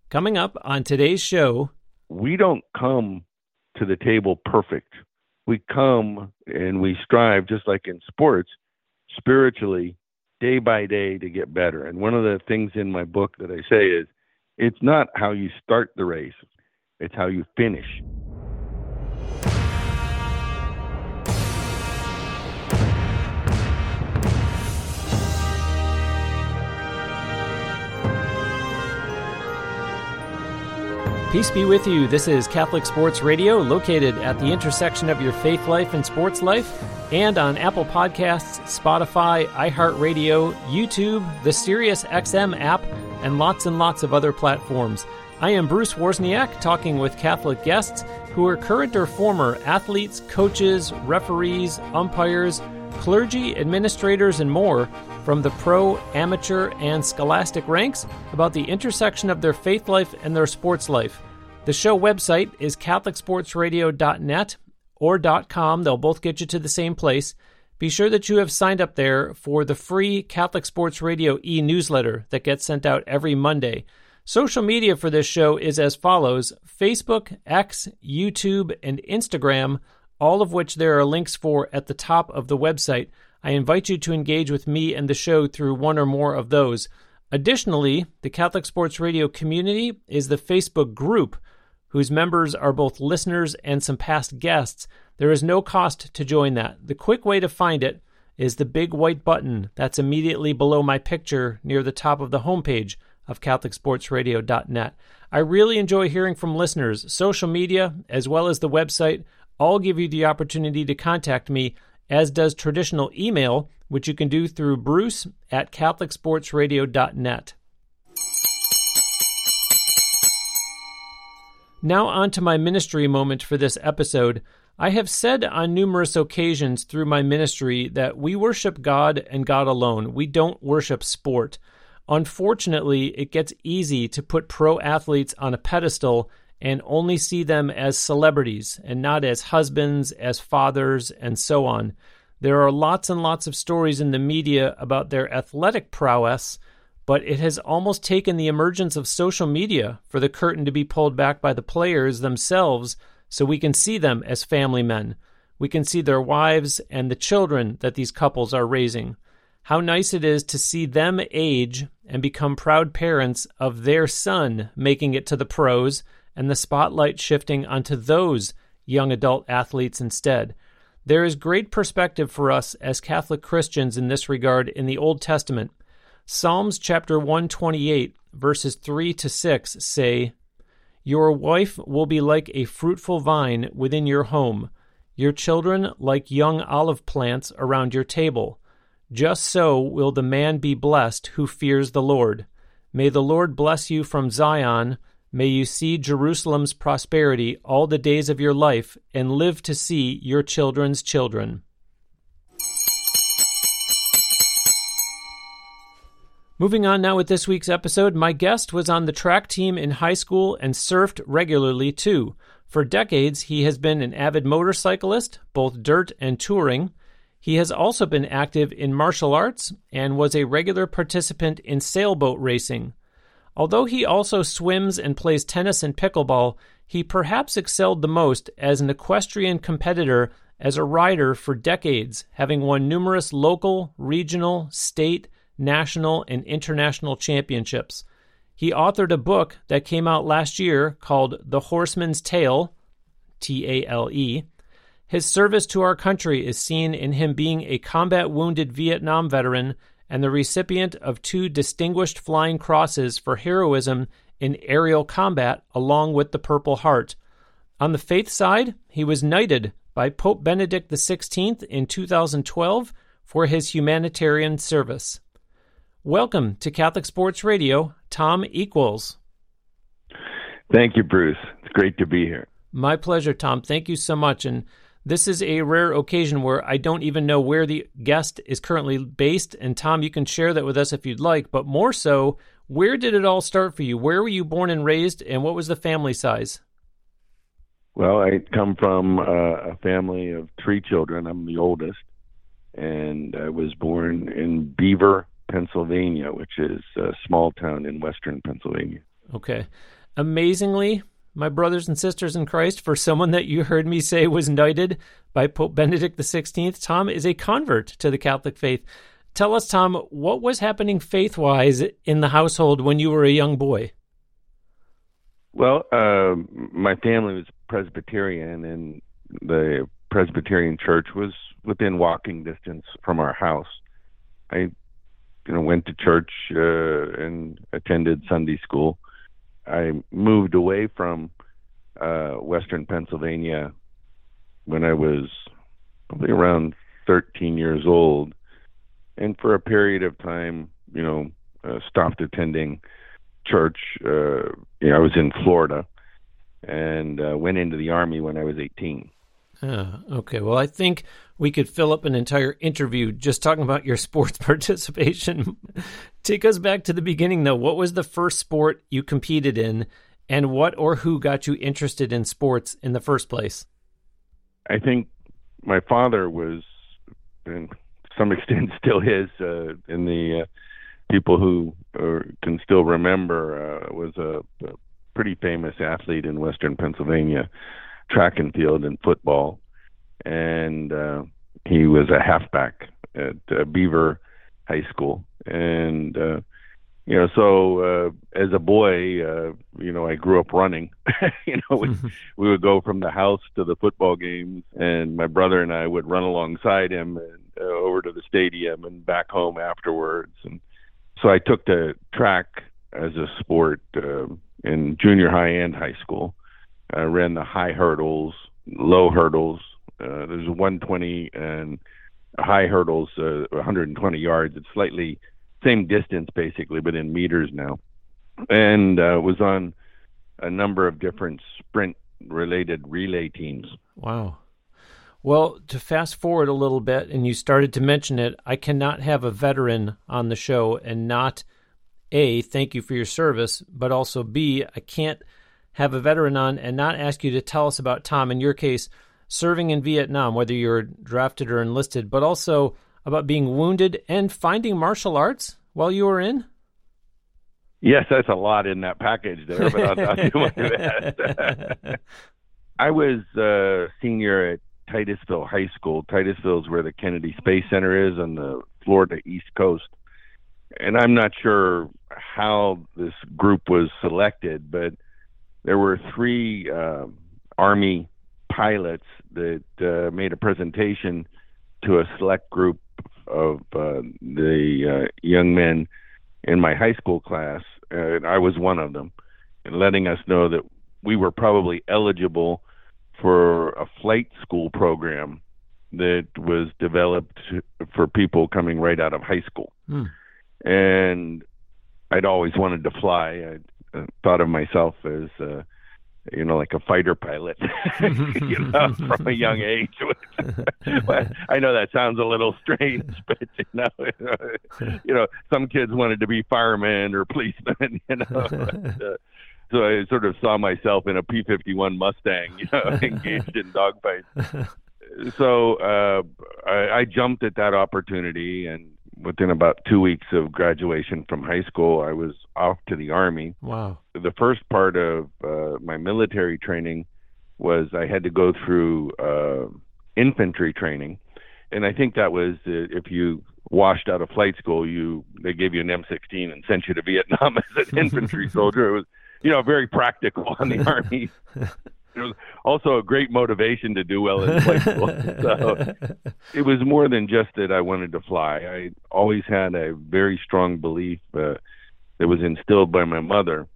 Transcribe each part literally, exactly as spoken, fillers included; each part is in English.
Coming up on today's show, we don't come to the table perfect. We come and we strive, just like in sports, spiritually, day by day to get better. And one of the things in my book that I say is, it's not how you start the race, it's how you finish. Peace be with you. This is Catholic Sports Radio, located at the intersection of your faith life and sports life, and on Apple Podcasts, Spotify, iHeartRadio, YouTube, the Sirius X M app, and lots and lots of other platforms. I am Bruce Wozniak, talking with Catholic guests who are current or former athletes, coaches, referees, umpires, clergy, administrators, and more from the pro, amateur, and scholastic ranks about the intersection of their faith life and their sports life. The show website is catholic sports radio dot net or .com. They'll both get you to the same place. Be sure that you have signed up there for the free Catholic Sports Radio e-newsletter that gets sent out every Monday. Social media for this show is as follows: Facebook, X, YouTube, and Instagram, all of which there are links for at the top of the website. I invite you to engage with me and the show through one or more of those. Additionally, the Catholic Sports Radio community is the Facebook group, whose members are both listeners and some past guests. There is no cost to join that. The quick way to find it is the big white button that's immediately below my picture near the top of the homepage of catholic sports radio dot net. I really enjoy hearing from listeners. Social media, as well as the website, all give you the opportunity to contact me, as does traditional email, which you can do through bruce at catholic sports radio dot net. Now on to my ministry moment for this episode. I have said on numerous occasions through my ministry that we worship God and God alone. We don't worship sport. Unfortunately, it gets easy to put pro athletes on a pedestal and only see them as celebrities and not as husbands, as fathers, and so on. There are lots and lots of stories in the media about their athletic prowess, but it has almost taken the emergence of social media for the curtain to be pulled back by the players themselves so we can see them as family men. We can see their wives and the children that these couples are raising. How nice it is to see them age and become proud parents of their son making it to the pros, and the spotlight shifting onto those young adult athletes instead. There is great perspective for us as Catholic Christians in this regard in the Old Testament. Psalms chapter one twenty-eight, verses three to six say, "Your wife will be like a fruitful vine within your home, your children like young olive plants around your table. Just so will the man be blessed who fears the Lord. May the Lord bless you from Zion. May you see Jerusalem's prosperity all the days of your life and live to see your children's children." Moving on now with this week's episode, my guest was on the track team in high school and surfed regularly too. For decades, he has been an avid motorcyclist, both dirt and touring. He has also been active in martial arts and was a regular participant in sailboat racing. Although he also swims and plays tennis and pickleball, he perhaps excelled the most as an equestrian competitor as a rider for decades, having won numerous local, regional, state, national, and international championships. He authored a book that came out last year called The Horseman's Tale, T A L E. His service to our country is seen in him being a combat-wounded Vietnam veteran and the recipient of two distinguished flying crosses for heroism in aerial combat, along with the Purple Heart. On the faith side, he was knighted by Pope Benedict the sixteenth in two thousand twelve for his humanitarian service. Welcome to Catholic Sports Radio, Tom Equals. Thank you, Bruce. It's great to be here. My pleasure, Tom. Thank you so much. And this is a rare occasion where I don't even know where the guest is currently based. And Tom, you can share that with us if you'd like. But more so, where did it all start for you? Where were you born and raised, and what was the family size? Well, I come from uh, a family of three children. I'm the oldest. And I was born in Beaver, Pennsylvania, which is a small town in western Pennsylvania. Okay. Amazingly, my brothers and sisters in Christ, for someone that you heard me say was knighted by Pope Benedict the sixteenth, Tom is a convert to the Catholic faith. Tell us, Tom, what was happening faith-wise in the household when you were a young boy? Well, uh, my family was Presbyterian, and the Presbyterian church was within walking distance from our house. I, you know, went to church uh, and attended Sunday school. I moved away from uh, Western Pennsylvania when I was probably around thirteen years old, and for a period of time, you know, uh, stopped attending church. Uh, you know, I was in Florida, and uh, went into the Army when I was eighteen. Uh, okay, well, I think we could fill up an entire interview just talking about your sports participation. Take us back to the beginning, though. What was the first sport you competed in, and what or who got you interested in sports in the first place? I think my father was, and to some extent still is, uh, in the uh, people who uh, can still remember, uh, was a, a pretty famous athlete in Western Pennsylvania, track and field and football. And uh, he was a halfback at uh, Beaver High School. And, uh, you know, so uh, as a boy, uh, you know, I grew up running. you know, we, we would go from the house to the football games, and my brother and I would run alongside him and uh, over to the stadium and back home afterwards. And so I took to track as a sport uh, in junior high and high school. I ran the high hurdles, low hurdles. Uh, there's a one twenty and high hurdles, uh, one hundred twenty yards. It's slightly same distance basically, but in meters now. And uh, was on a number of different sprint-related relay teams. Wow. Well, to fast forward a little bit, and you started to mention it, I cannot have a veteran on the show and not, A, thank you for your service, but also, B, I can't have a veteran on and not ask you to tell us about, Tom, in your case, serving in Vietnam, whether you're drafted or enlisted, but also about being wounded and finding martial arts while you were in? Yes, that's a lot in that package there, but I'll, I'll do my best. I was a senior at Titusville High School. Titusville is where the Kennedy Space Center is on the Florida East Coast. And I'm not sure how this group was selected, but there were three uh, Army pilots that uh, made a presentation to a select group of uh, the uh, young men in my high school class, and I was one of them, and letting us know that we were probably eligible for a flight school program that was developed for people coming right out of high school. Hmm. And I'd always wanted to fly. I uh, thought of myself as, uh, you know, like a fighter pilot, you know, from a young age. Well, I know that sounds a little strange, but, you know, you know, some kids wanted to be firemen or policemen, you know. But, uh, so I sort of saw myself in a P fifty-one Mustang, you know, engaged in dogfights. So uh, I, I jumped at that opportunity, and within about two weeks of graduation from high school, I was off to the Army. Wow. The first part of uh, my military training was I had to go through uh, infantry training. And I think that was, uh, if you washed out of flight school, you they gave you an M sixteen and sent you to Vietnam as an infantry soldier. It was, you know, very practical on the Army. It was also a great motivation to do well in flight school. So it was more than just that I wanted to fly. I always had a very strong belief uh, that was instilled by my mother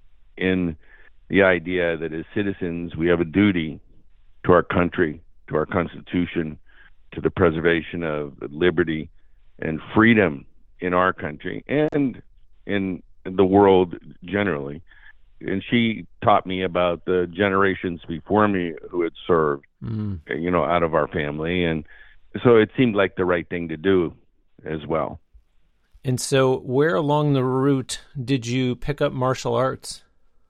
in the idea that as citizens, we have a duty to our country, to our Constitution, to the preservation of liberty and freedom in our country and in the world generally. And she taught me about the generations before me who had served, mm. you know, out of our family. And so it seemed like the right thing to do as well. And so where along the route did you pick up martial arts?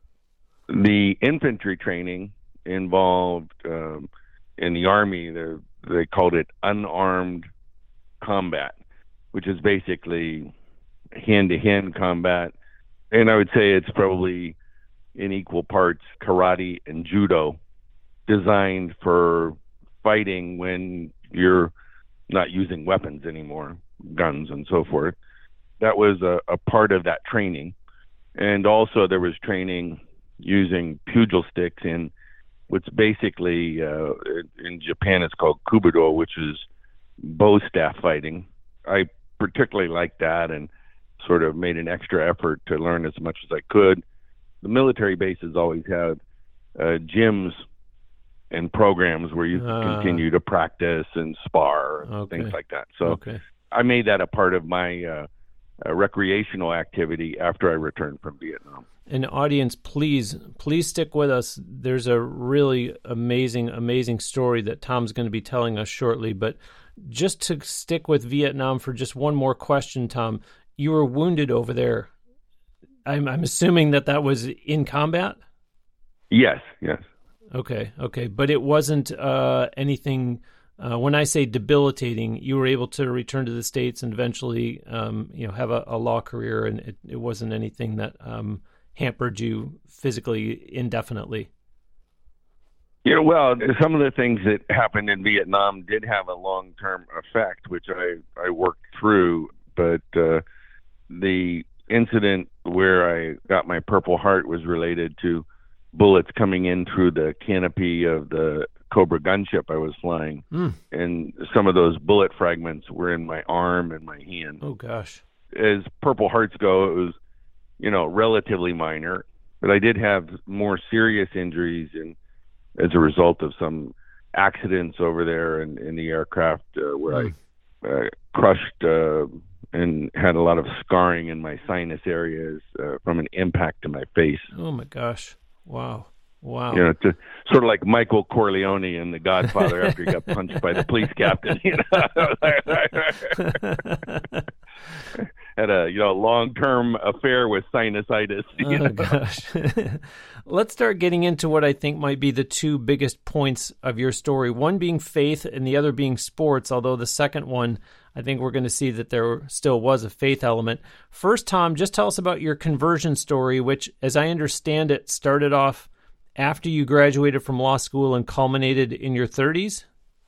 The infantry training involved, um, in the Army, they called it unarmed combat, which is basically hand-to-hand combat And I would say it's probably in equal parts karate and judo, designed for fighting when you're not using weapons anymore, guns and so forth. That was a, a part of that training. And also there was training using pugil sticks in what's basically, uh, in Japan it's called kubudo, which is bow staff fighting. I particularly liked that and sort of made an extra effort to learn as much as I could. The military bases always had uh, gyms and programs where you uh, continue to practice and spar and okay. things like that. So okay. I made that a part of my uh, uh, recreational activity after I returned from Vietnam. And audience, please, please stick with us. There's a really amazing, amazing story that Tom's going to be telling us shortly. But just to stick with Vietnam for just one more question, Tom, you were wounded over there. I'm, I'm assuming that that was in combat? Yes, yes. Okay, okay. But it wasn't uh, anything, uh, when I say debilitating, you were able to return to the States and eventually um, you know, have a, a law career, and it, it wasn't anything that um, hampered you physically indefinitely. Yeah, well, some of the things that happened in Vietnam did have a long-term effect, which I, I worked through, but uh, the incident where I got my Purple Heart was related to bullets coming in through the canopy of the Cobra gunship I was flying. Mm. And some of those bullet fragments were in my arm and my hand. Oh, gosh. As Purple Hearts go, it was, you know, relatively minor, but I did have more serious injuries and as a result of some accidents over there in, in the aircraft uh, where mm. I uh, crushed uh, and had a lot of scarring in my sinus areas uh, from an impact to my face. Oh, my gosh. Wow. Wow. You know, to, sort of like Michael Corleone in The Godfather after he got punched by the police captain. You know? Had a, you know, long-term affair with sinusitis. You oh, know? gosh. Let's start getting into what I think might be the two biggest points of your story, one being faith and the other being sports, although the second one, I think we're going to see that there still was a faith element. First, Tom, just tell us about your conversion story, which, as I understand it, started off after you graduated from law school and culminated in your thirties?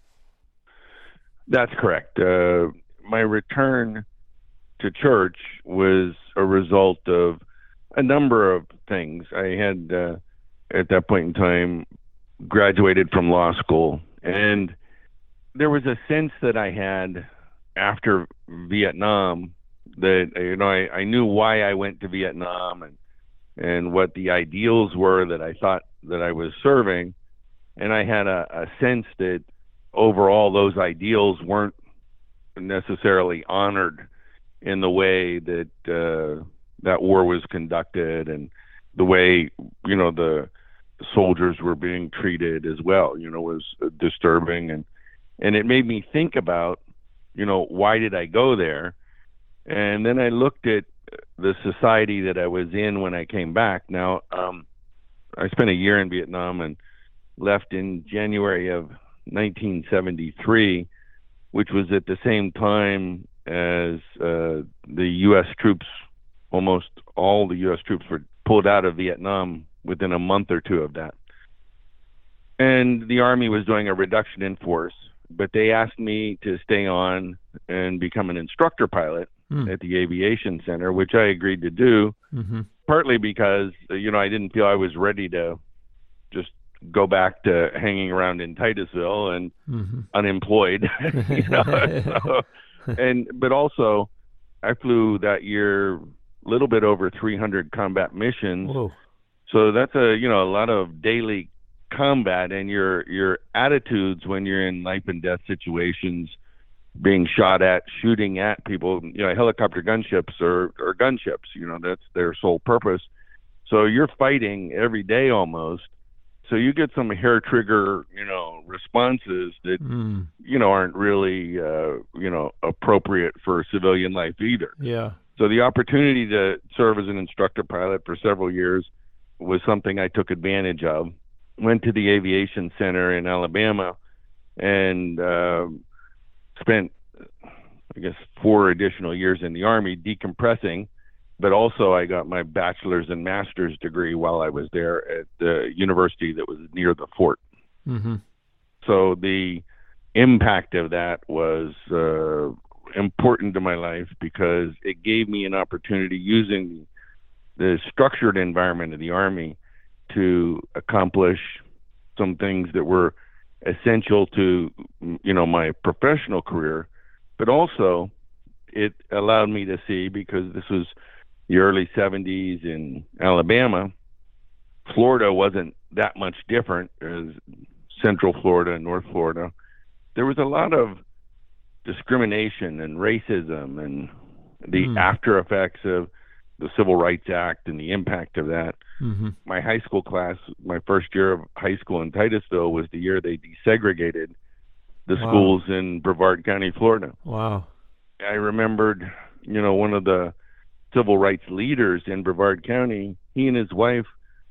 That's correct. Uh, my return to church was a result of a number of things. I had, uh, at that point in time, graduated from law school, and there was a sense that I had after Vietnam that, you know, I, I knew why I went to Vietnam and and what the ideals were that I thought that I was serving. And I had a, a sense that overall those ideals weren't necessarily honored in the way that uh, that war was conducted and the way, you know, the soldiers were being treated as well, you know, was disturbing. And, and it made me think about, you know, why did I go there? And then I looked at the society that I was in when I came back. Now, um, I spent a year in Vietnam and left in January of nineteen seventy-three, which was at the same time as uh, the U S troops, almost all the U S troops were pulled out of Vietnam within a month or two of that. And the Army was doing a reduction in force, but they asked me to stay on and become an instructor pilot mm. at the Aviation Center, which I agreed to do, mm-hmm. partly because, you know, I didn't feel I was ready to just go back to hanging around in Titusville and mm-hmm. unemployed, you know. so, and but also, I flew that year a little bit over three hundred combat missions. Whoa. So that's a, you know, a lot of daily combat, and your your attitudes when you're in life and death situations, being shot at, shooting at people. You know, helicopter gunships or or gunships. You know, that's their sole purpose. So you're fighting every day almost. So you get some hair trigger, you know, responses that mm. you know aren't really uh, you know appropriate for civilian life either. Yeah. So the opportunity to serve as an instructor pilot for several years was something I took advantage of. Went to the Aviation Center in Alabama and uh, spent, I guess, four additional years in the Army decompressing but also I got my bachelor's and master's degree while I was there at the university that was near the fort. Mm-hmm. So the impact of that was uh, important to my life because it gave me an opportunity using the structured environment of the Army to accomplish some things that were essential to, you know, my professional career, but also it allowed me to see, because this was the early seventies in Alabama, Florida wasn't that much different as Central Florida and North Florida. There was a lot of discrimination and racism and the mm. after effects of the Civil Rights Act and the impact of that. Mm-hmm. My high school class, my first year of high school in Titusville, was the year they desegregated the wow. schools in Brevard County, Florida. Wow. I remembered, you know, one of the civil rights leaders in Brevard County, he and his wife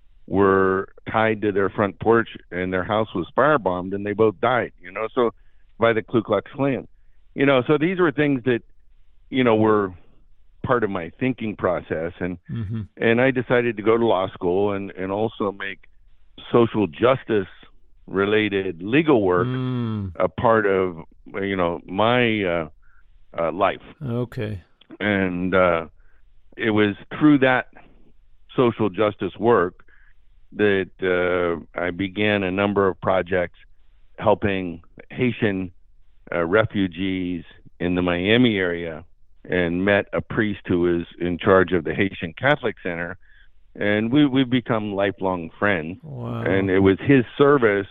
were tied to their front porch and their house was firebombed and they both died, you know, so by the Ku Klux Klan. You know, so these were things that, you know, were part of my thinking process. And mm-hmm. and I decided to go to law school and, and also make social justice related legal work mm. a part of, you know, my uh, uh, life. Okay. And uh, it was through that social justice work that uh, I began a number of projects helping Haitian uh, refugees in the Miami area, and met a priest who was in charge of the Haitian Catholic Center, and we, we've become lifelong friends. Wow. And it was his service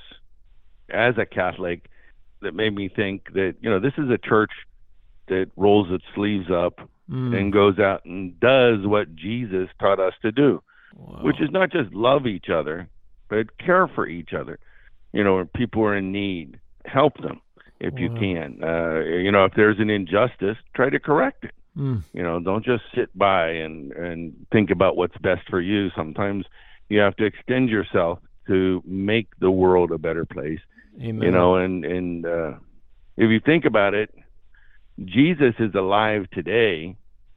as a Catholic that made me think that, you know, this is a church that rolls its sleeves up mm. and goes out and does what Jesus taught us to do, wow. which is not just love each other, but care for each other. You know, when people are in need, help them if wow. you can. Uh, you know, if there's an injustice, try to correct it. Mm. You know, don't just sit by and, and think about what's best for you. Sometimes you have to extend yourself to make the world a better place. Amen. You know, and, and uh, if you think about it, Jesus is alive today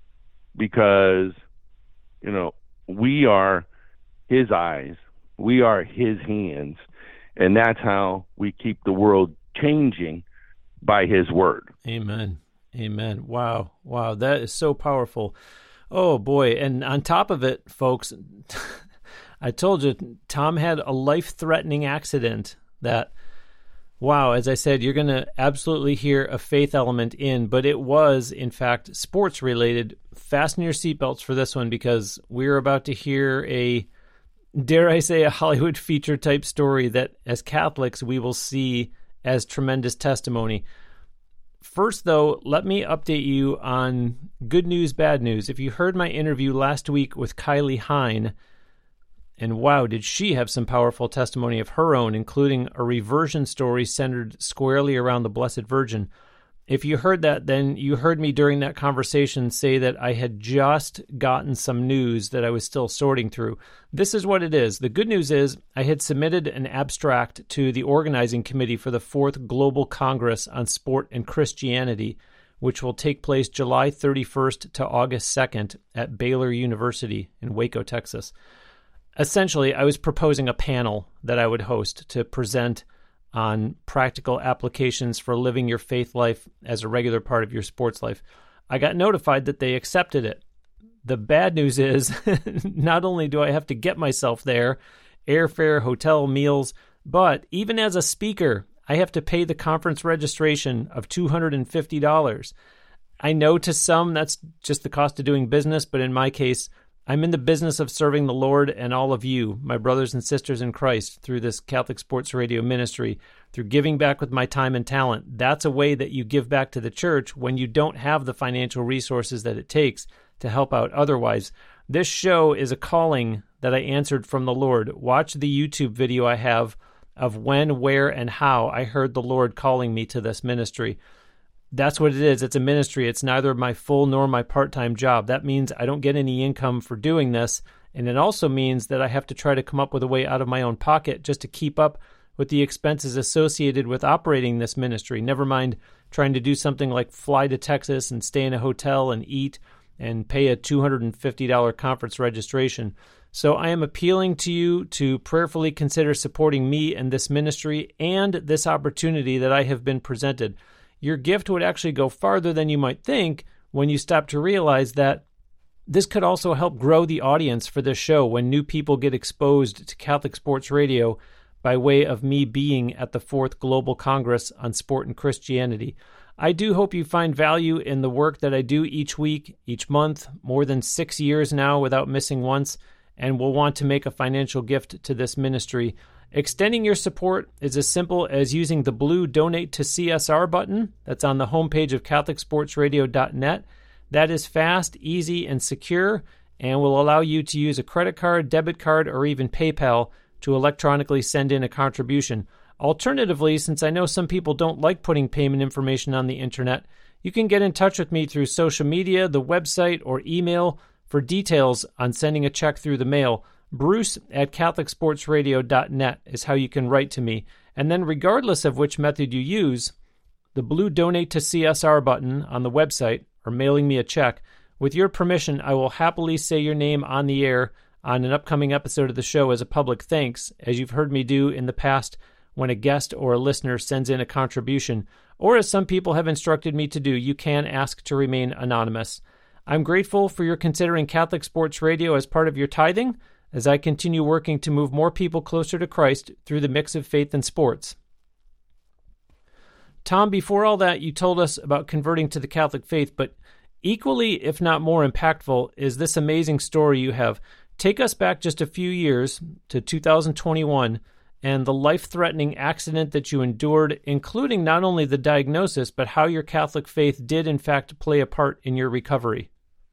because, you know, we are his eyes, we are his hands, and that's how we keep the world changing, by his word. Amen. Amen. Wow. Wow. That is so powerful. Oh, boy. And on top of it, folks, I told you, Tom had a life-threatening accident that, wow, as I said, you're going to absolutely hear a faith element in, but it was, in fact, sports-related. Fasten your seatbelts for this one, because we're about to hear a, dare I say, a Hollywood feature-type story that, as Catholics, we will see as tremendous testimony. First, though, let me update you on good news, bad news. If you heard my interview last week with Kylie Hine, and wow, did she have some powerful testimony of her own, including a reversion story centered squarely around the Blessed Virgin. If you heard that, then you heard me during that conversation say that I had just gotten some news that I was still sorting through. This is what it is. The good news is I had submitted an abstract to the organizing committee for the fourth Global Congress on Sport and Christianity, which will take place July thirty-first to August second at Baylor University in Waco, Texas. Essentially, I was proposing a panel that I would host to present on practical applications for living your faith life as a regular part of your sports life. I got notified that they accepted it. The bad news is, not only do I have to get myself there, airfare, hotel, meals, but even as a speaker, I have to pay the conference registration of two hundred fifty dollars. I know to some that's just the cost of doing business, but in my case, I'm in the business of serving the Lord and all of you, my brothers and sisters in Christ, through this Catholic Sports Radio ministry, through giving back with my time and talent. That's a way that you give back to the church when you don't have the financial resources that it takes to help out otherwise. This show is a calling that I answered from the Lord. Watch the YouTube video I have of when, where, and how I heard the Lord calling me to this ministry. That's what it is. It's a ministry. It's neither my full nor my part-time job. That means I don't get any income for doing this, and it also means that I have to try to come up with a way out of my own pocket just to keep up with the expenses associated with operating this ministry, never mind trying to do something like fly to Texas and stay in a hotel and eat and pay a two hundred fifty dollars conference registration. So I am appealing to you to prayerfully consider supporting me and this ministry and this opportunity that I have been presented. Your gift would actually go farther than you might think when you stop to realize that this could also help grow the audience for this show when new people get exposed to Catholic Sports Radio by way of me being at the Fourth Global Congress on Sport and Christianity. I do hope you find value in the work that I do each week, each month, more than six years now without missing once, and will want to make a financial gift to this ministry. Extending your support is as simple as using the blue Donate to C S R button that's on the homepage of Catholic Sports Radio dot net. That is fast, easy, and secure, and will allow you to use a credit card, debit card, or even PayPal to electronically send in a contribution. Alternatively, since I know some people don't like putting payment information on the internet, you can get in touch with me through social media, the website, or email for details on sending a check through the mail. Bruce at Catholic Sports Radio dot net is how you can write to me. And then regardless of which method you use, the blue Donate to C S R button on the website or mailing me a check, with your permission, I will happily say your name on the air on an upcoming episode of the show as a public thanks, as you've heard me do in the past when a guest or a listener sends in a contribution, or as some people have instructed me to do, you can ask to remain anonymous. I'm grateful for your considering Catholic Sports Radio as part of your tithing, as I continue working to move more people closer to Christ through the mix of faith and sports. Tom, before all that, you told us about converting to the Catholic faith, but equally, if not more impactful, is this amazing story you have. Take us back just a few years to two thousand twenty-one and the life-threatening accident that you endured, including not only the diagnosis, but how your Catholic faith did, in fact, play a part in your recovery.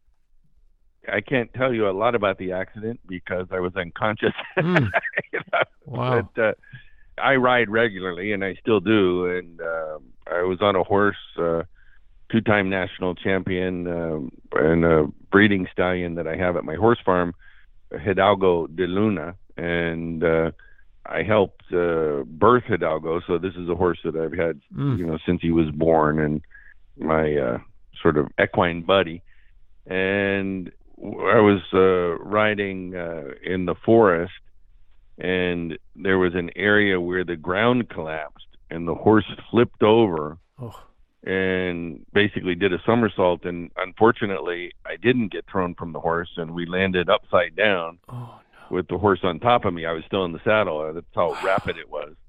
I can't tell you a lot about the accident because I was unconscious. Mm. you know? Wow. But, uh, I ride regularly, and I still do. And uh, I was on a horse, uh, two-time national champion, um, and a breeding stallion that I have at my horse farm, Hidalgo de Luna. And uh, I helped uh, birth Hidalgo. So this is a horse that I've had, mm. you know, since he was born, and my uh, sort of equine buddy. And I was uh, riding uh, in the forest, and there was an area where the ground collapsed and the horse flipped over oh. and basically did a somersault. And unfortunately, I didn't get thrown from the horse, and we landed upside down oh, no. with the horse on top of me. I was still in the saddle. That's how wow. rapid it was.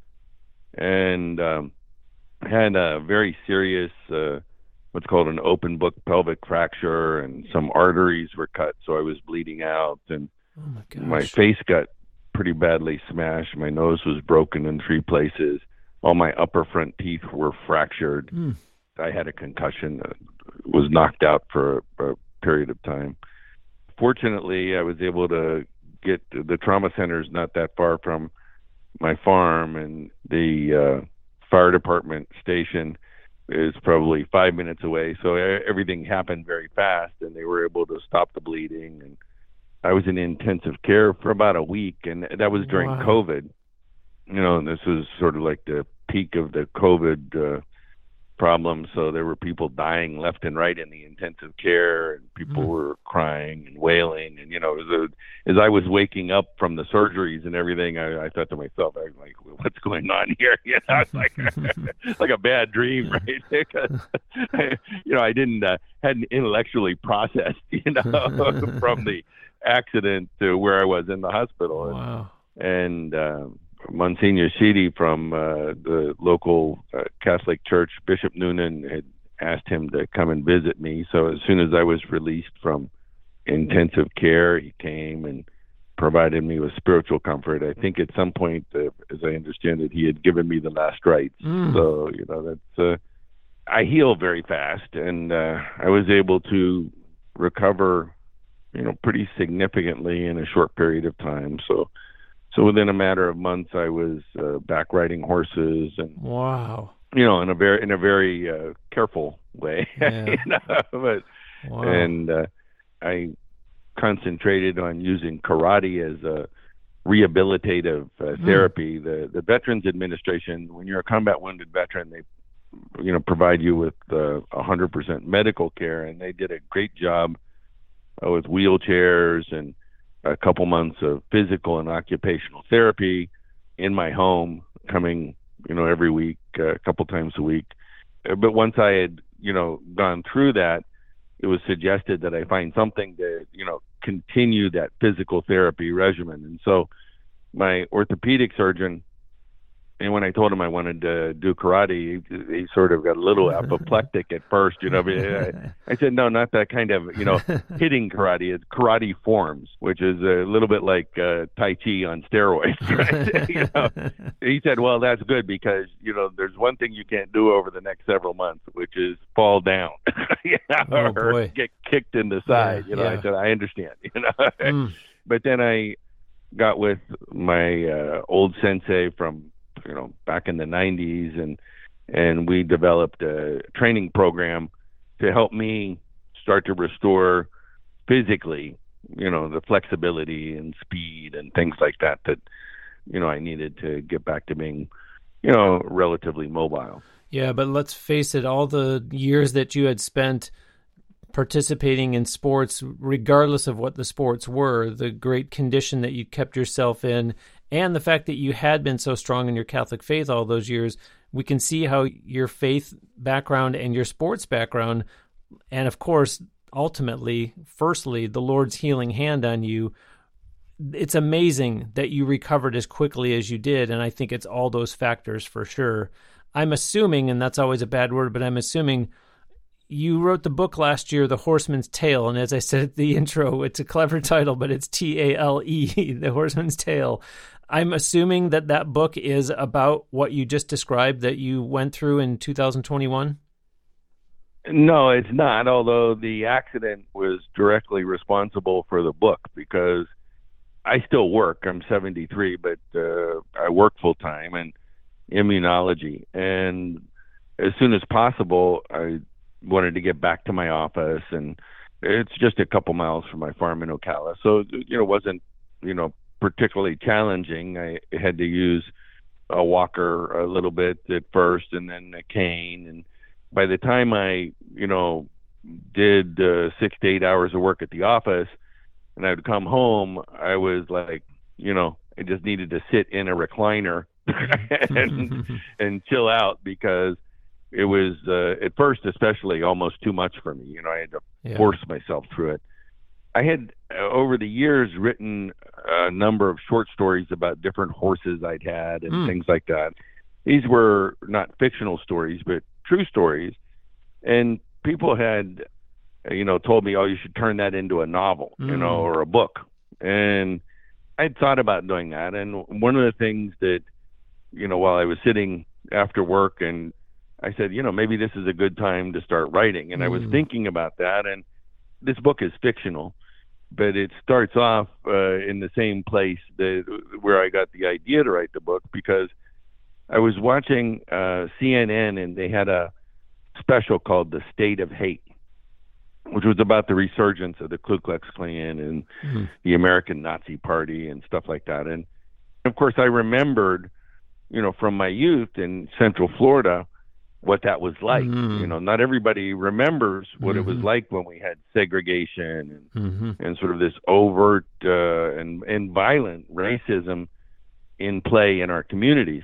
And um, had a very serious, uh, what's called an open book pelvic fracture, and some arteries were cut, so I was bleeding out. And oh my gosh. My face got pretty badly smashed. My nose was broken in three places. All my upper front teeth were fractured. Mm. I had a concussion, uh, was knocked out for a, a period of time. Fortunately, I was able to get to the trauma centers not that far from my farm, and the uh, fire department station is probably five minutes away. So everything happened very fast, and they were able to stop the bleeding. And I was in intensive care for about a week, and that was during wow. COVID. You know, and this was sort of like the peak of the COVID uh, problem. So there were people dying left and right in the intensive care, and people mm. were crying and wailing. And, you know, as, a, as I was waking up from the surgeries and everything, I, I thought to myself, I was like, well, what's going on here? You know, it's like, like a bad dream, right? Because, you know, I didn't, uh, hadn't intellectually processed, you know, from the accident to where I was in the hospital. Wow. And, and um, Monsignor Sheedy from uh, the local uh, Catholic Church, Bishop Noonan, had asked him to come and visit me. So as soon as I was released from intensive care, he came and provided me with spiritual comfort. I think at some point, uh, as I understand it, he had given me the last rites. Mm. So, you know, that's, uh, I heal very fast, and uh, I was able to recover, you know, pretty significantly in a short period of time. So, So within a matter of months, I was uh, back riding horses, and wow, you know, in a very in a very uh, careful way. Yeah. you know? but, wow. And uh, I concentrated on using karate as a rehabilitative uh, therapy. Mm. The the Veterans Administration, when you're a combat wounded veteran, they you know provide you with uh, one hundred percent medical care, and they did a great job uh, with wheelchairs and a couple months of physical and occupational therapy in my home, coming, you know, every week, uh, a couple times a week. But once I had, you know, gone through that, it was suggested that I find something to, you know, continue that physical therapy regimen. And so my orthopedic surgeon, and when I told him I wanted to do karate, he, he sort of got a little apoplectic at first, you know. But I, I said, no, not that kind of, you know, hitting karate. It's karate forms, which is a little bit like uh, Tai Chi on steroids, right? You know? He said, well, that's good because, you know, there's one thing you can't do over the next several months, which is fall down you know, oh, or boy. get kicked in the side. Yeah, you know, yeah. I said, I understand, you know. Mm. But then I got with my uh, old sensei from, you know, back in the nineties, and and we developed a training program to help me start to restore physically, you know, the flexibility and speed and things like that that, you know, I needed to get back to being, you know, relatively mobile. Yeah, but let's face it, all the years that you had spent participating in sports, regardless of what the sports were, the great condition that you kept yourself in, and the fact that you had been so strong in your Catholic faith all those years, we can see how your faith background and your sports background, and of course, ultimately, firstly, the Lord's healing hand on you, it's amazing that you recovered as quickly as you did, and I think it's all those factors for sure. I'm assuming, and that's always a bad word, but I'm assuming you wrote the book last year, The Horseman's Tale, and as I said at the intro, it's a clever title, but it's T A L E, The Horseman's Tale. I'm assuming that that book is about what you just described that you went through in two thousand twenty-one? No, it's not, although the accident was directly responsible for the book because I still work. I'm seventy-three, but uh, I work full-time in immunology. And as soon as possible, I wanted to get back to my office, and it's just a couple miles from my farm in Ocala. So, you know, it wasn't, you know, particularly challenging. I had to use a walker a little bit at first and then a cane. And by the time I, you know, did uh, six to eight hours of work at the office and I'd come home, I was like, you know, I just needed to sit in a recliner and, and chill out because it was, uh, at first especially, almost too much for me. You know, I had to Yeah. force myself through it. I had, uh, over the years, written a number of short stories about different horses I'd had and Mm. things like that. These were not fictional stories, but true stories. And people had, uh, you know, told me, oh, you should turn that into a novel, you Mm. know, or a book. And I'd thought about doing that. And one of the things that, you know, while I was sitting after work, and I said, you know, maybe this is a good time to start writing. And mm. I was thinking about that. And this book is fictional, but it starts off uh, in the same place that where I got the idea to write the book, because I was watching uh, C N N, and they had a special called The State of Hate, which was about the resurgence of the Ku Klux Klan and mm-hmm. the American Nazi Party and stuff like that. And of course, I remembered, you know, from my youth in Central Florida, what that was like. Mm-hmm. You know, not everybody remembers what mm-hmm. it was like when we had segregation and, mm-hmm. and sort of this overt uh, and, and violent racism in play in our communities.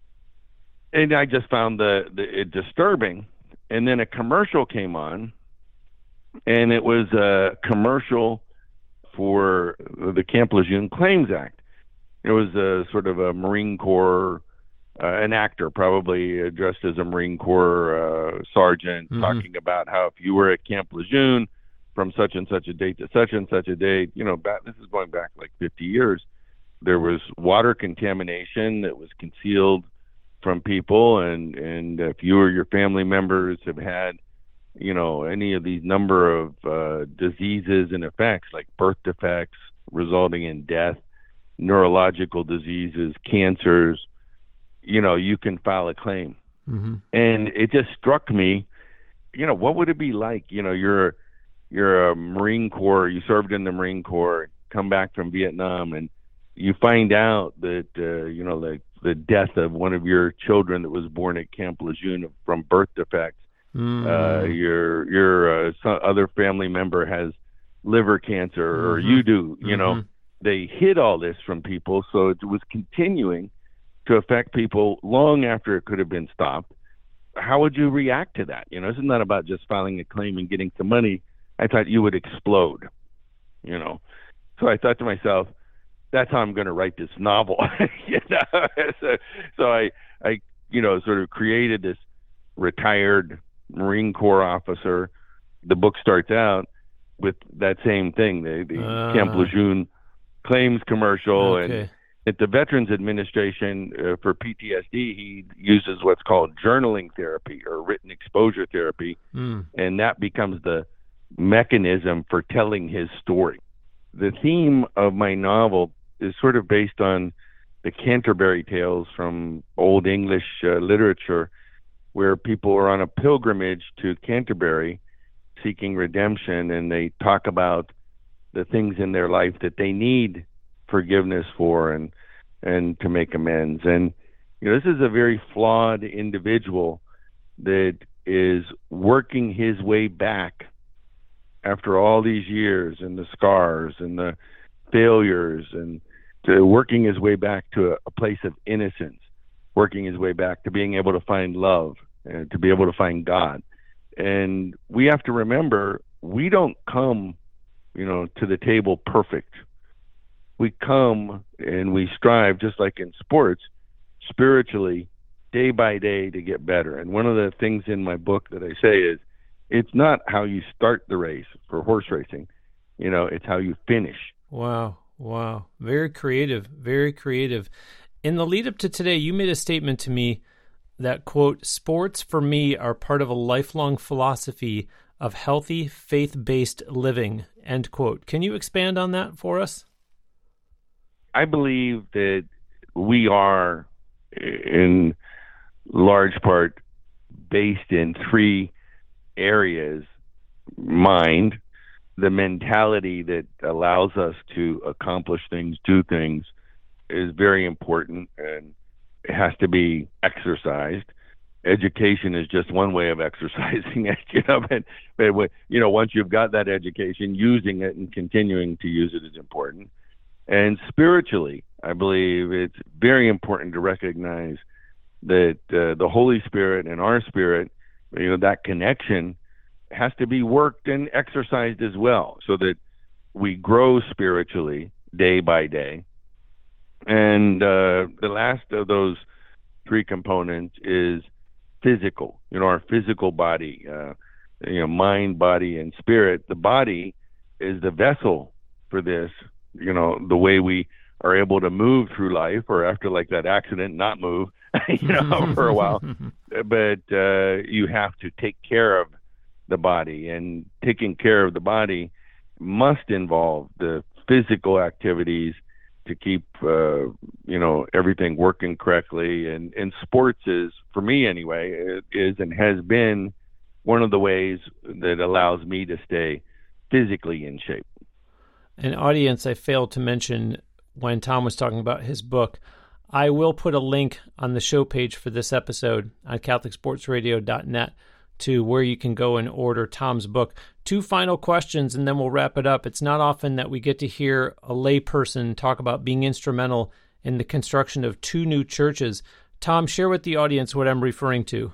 And I just found the, the it disturbing. And then a commercial came on, and it was a commercial for the Camp Lejeune Claims Act. It was a sort of a Marine Corps, uh, an actor probably dressed as a Marine Corps uh, sergeant, mm-hmm. talking about how if you were at Camp Lejeune from such and such a date to such and such a date, you know, back, this is going back like fifty years, there was water contamination that was concealed from people, and, and if you or your family members have had, you know, any of these number of uh, diseases and effects like birth defects resulting in death, neurological diseases, cancers, you know, you can file a claim. Mm-hmm. And it just struck me, you know, what would it be like? You know, you're you're a Marine Corps, you served in the Marine Corps, come back from Vietnam, and you find out that, uh, you know, the, the death of one of your children that was born at Camp Lejeune from birth defects. Mm. Uh, your your uh, some other family member has liver cancer, mm-hmm. or you do, you mm-hmm. know, they hid all this from people. So it was continuing to affect people long after it could have been stopped. How would you react to that? You know, isn't that about just filing a claim and getting some money? I thought you would explode, you know. So I thought to myself, that's how I'm going to write this novel. you know? so, so I, I, you know, sort of created this retired Marine Corps officer. The book starts out with that same thing, the, the uh, Camp Lejeune claims commercial. Okay. And at the Veterans Administration uh, for P T S D, he uses what's called journaling therapy or written exposure therapy. Mm. And that becomes the mechanism for telling his story. The theme of my novel is sort of based on the Canterbury Tales from Old English uh, literature, where people are on a pilgrimage to Canterbury seeking redemption, and they talk about the things in their life that they need forgiveness for and and to make amends. And you know, this is a very flawed individual that is working his way back after all these years and the scars and the failures, and to working his way back to a, a place of innocence, working his way back to being able to find love and to be able to find God. And we have to remember, we don't come, you know, to the table perfect. We come and we strive, just like in sports, spiritually, day by day to get better. And one of the things in my book that I say is, it's not how you start the race for horse racing, you know, it's how you finish. Wow. Wow. Very creative, very creative. In the lead up to today, you made a statement to me that, quote, sports for me are part of a lifelong philosophy of healthy, faith-based living, end quote. Can you expand on that for us? I believe that we are, in large part, based in three areas: mind, the mentality that allows us to accomplish things, do things, is very important, and it has to be exercised. Education is just one way of exercising it, you know, but, but you know, once you've got that education, using it and continuing to use it is important. And spiritually, I believe it's very important to recognize that uh, the Holy Spirit and our spirit, you know, that connection has to be worked and exercised as well, so that we grow spiritually day by day. And uh, the last of those three components is physical, you know, our physical body, uh, you know, mind, body, and spirit. The body is the vessel for this, you know, the way we are able to move through life, or after like that accident, not move, you know, for a while. But uh, you have to take care of the body, and taking care of the body must involve the physical activities to keep, uh, you know, everything working correctly. And, and sports is, for me anyway, is and has been one of the ways that allows me to stay physically in shape. An audience I failed to mention when Tom was talking about his book, I will put a link on the show page for this episode on Catholic Sports Radio dot net to where you can go and order Tom's book. Two final questions, and then we'll wrap it up. It's not often that we get to hear a layperson talk about being instrumental in the construction of two new churches. Tom, share with the audience what I'm referring to.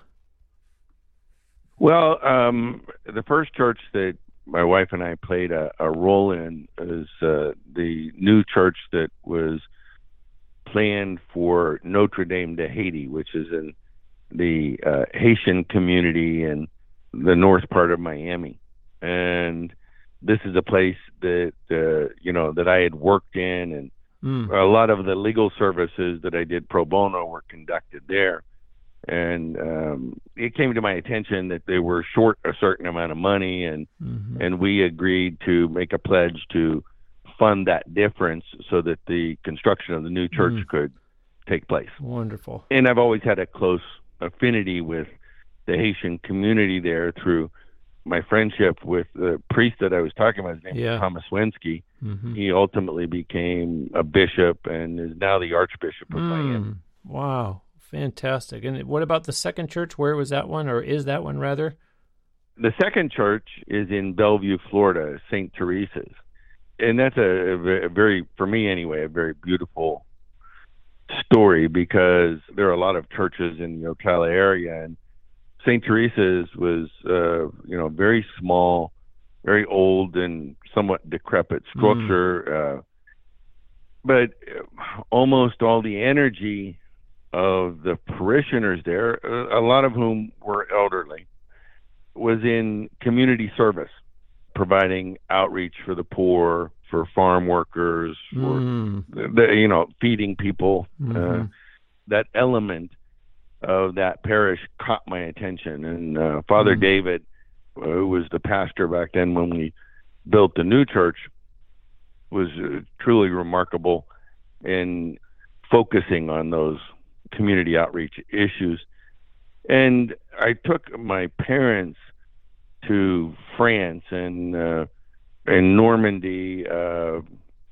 Well, um, the first church that my wife and I played a, a role in is uh, the new church that was planned for Notre Dame de Haiti, which is in the uh, Haitian community in the north part of Miami. And this is a place that, uh, you know, that I had worked in, and mm. a lot of the legal services that I did pro bono were conducted there. And um, it came to my attention that they were short a certain amount of money, and mm-hmm. and we agreed to make a pledge to fund that difference so that the construction of the new church mm. could take place. Wonderful. And I've always had a close affinity with the Haitian community there through my friendship with the priest that I was talking about. His name yeah. was Thomas Wensky. Mm-hmm. He ultimately became a bishop and is now the Archbishop of mm. Miami. Wow. Fantastic. And what about the second church? Where was that one, or is that one rather? The second church is in Bellevue, Florida, Saint Teresa's. And that's a, a very, for me anyway, a very beautiful story, because there are a lot of churches in the Ocala area, and Saint Teresa's was, uh, you know, very small, very old and somewhat decrepit structure. Mm. Uh, but almost all the energy of the parishioners there, a lot of whom were elderly, was in community service, providing outreach for the poor, for farm workers, for mm. the, you know, feeding people. Mm-hmm. Uh, that element of that parish caught my attention. And uh, Father mm. David, uh, who was the pastor back then when we built the new church, was uh, truly remarkable in focusing on those community outreach issues. And I took my parents to France and uh, and Normandy, uh,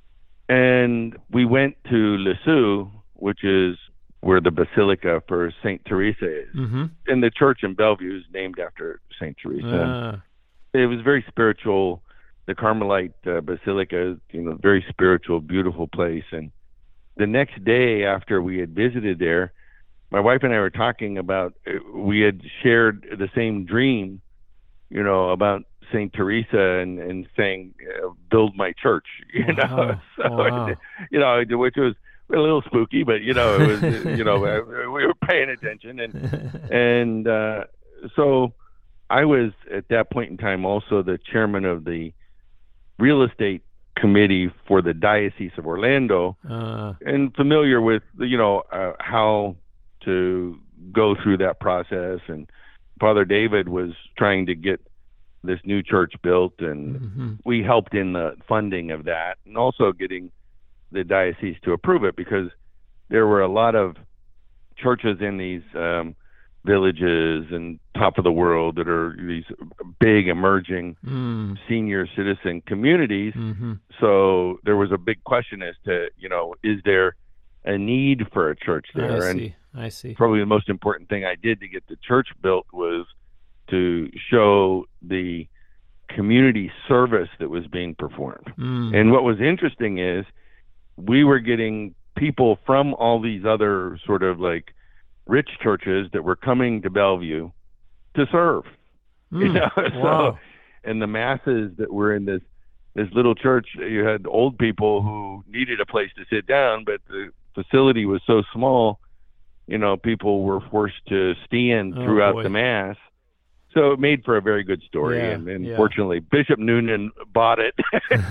and we went to Lisieux, which is where the Basilica for Saint Teresa is. Mm-hmm. And the church in Bellevue is named after Saint Teresa. Uh. It was very spiritual. The Carmelite uh, Basilica, you know, very spiritual, beautiful place. And the next day after we had visited there, my wife and I were talking about, we had shared the same dream, you know, about Saint Teresa, and, and saying, uh, build my church, you wow. know, so, wow. you know, which was a little spooky, but, you know, it was, you know, we were paying attention. And, and uh, so I was at that point in time also the chairman of the real estate committee for the Diocese of Orlando, uh. and familiar with, you know, uh, how to go through that process. And Father David was trying to get this new church built, and mm-hmm. we helped in the funding of that, and also getting the diocese to approve it, because there were a lot of churches in these um, villages and top of the world that are these big emerging mm. senior citizen communities. Mm-hmm. So there was a big question as to, you know, is there a need for a church there? I and see. I see. Probably the most important thing I did to get the church built was to show the community service that was being performed. Mm. And what was interesting is we were getting people from all these other sort of like rich churches that were coming to Bellevue to serve. Mm. You know, wow. so, and the masses that were in this this little church, you had old people who needed a place to sit down, but the facility was so small, you know, people were forced to stand oh, throughout boy. the Mass. So it made for a very good story. Yeah, and, and yeah. fortunately, Bishop Noonan bought it.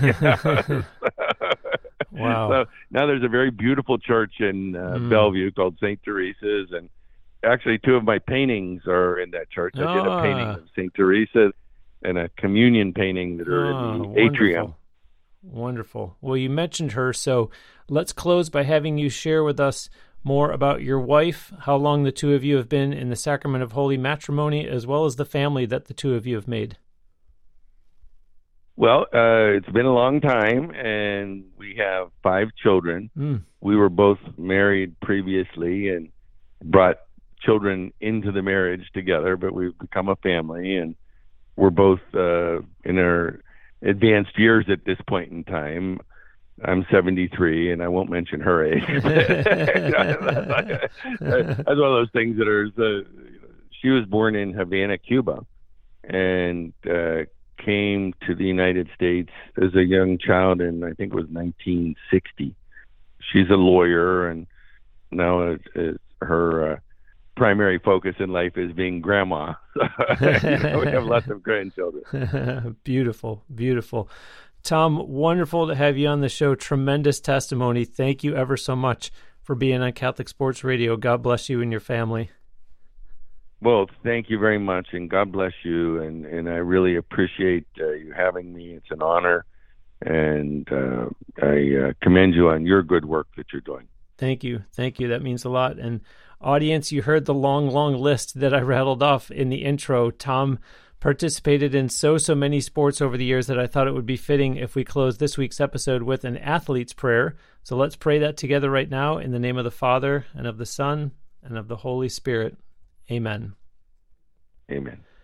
Wow. So now there's a very beautiful church in uh, mm. Bellevue called Saint Teresa's. And actually, two of my paintings are in that church. I ah. did a painting of Saint Teresa and a communion painting that are oh, in the wonderful. atrium. Wonderful. Well, you mentioned her, so let's close by having you share with us more about your wife, how long the two of you have been in the sacrament of holy matrimony, as well as the family that the two of you have made. Well, uh, it's been a long time, and we have five children. Mm. We were both married previously and brought children into the marriage together, but we've become a family, and we're both uh, in our advanced years at this point in time. I'm seventy-three, and I won't mention her age. That's one of those things that are, uh, she was born in Havana, Cuba, and uh, came to the United States as a young child in, I think it was nineteen sixty. She's a lawyer, and now it, it, her uh, primary focus in life is being grandma. You know, we have lots of grandchildren. Beautiful, beautiful. Tom, wonderful to have you on the show. Tremendous testimony. Thank you ever so much for being on Catholic Sports Radio. God bless you and your family. Well, thank you very much, and God bless you, and, and I really appreciate uh, you having me. It's an honor, and uh, I uh, commend you on your good work that you're doing. Thank you. Thank you. That means a lot. And audience, you heard the long, long list that I rattled off in the intro. Tom participated in so, so many sports over the years that I thought it would be fitting if we close this week's episode with an athlete's prayer. So let's pray that together right now in the name of the Father, and of the Son, and of the Holy Spirit. Amen. Amen.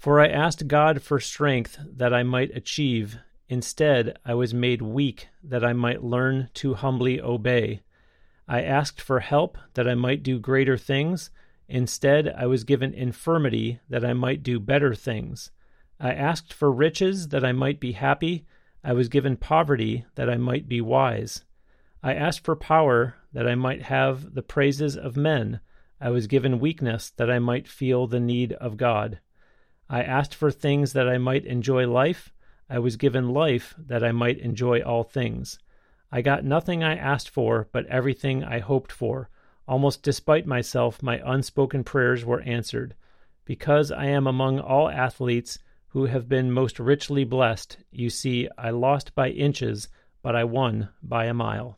For I asked God for strength that I might achieve. Instead, I was made weak that I might learn to humbly obey. I asked for help that I might do greater things. Instead, I was given infirmity that I might do better things. I asked for riches that I might be happy. I was given poverty that I might be wise. I asked for power that I might have the praises of men. I was given weakness that I might feel the need of God. I asked for things that I might enjoy life. I was given life that I might enjoy all things. I got nothing I asked for, but everything I hoped for. Almost despite myself, my unspoken prayers were answered. Because I am among all athletes who have been most richly blessed, you see, I lost by inches, but I won by a mile.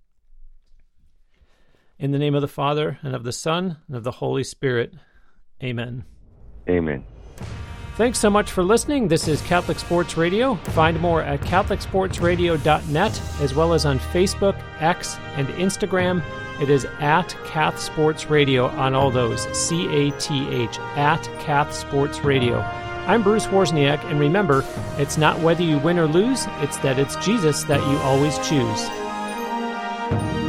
In the name of the Father, and of the Son, and of the Holy Spirit. Amen. Amen. Thanks so much for listening. This is Catholic Sports Radio. Find more at catholic sports radio dot net, as well as on Facebook, X, and Instagram. It is at Cath Sports Radio on all those, C A T H, at Cath Sports Radio. I'm Bruce Wozniak, and remember, it's not whether you win or lose, it's that it's Jesus that you always choose.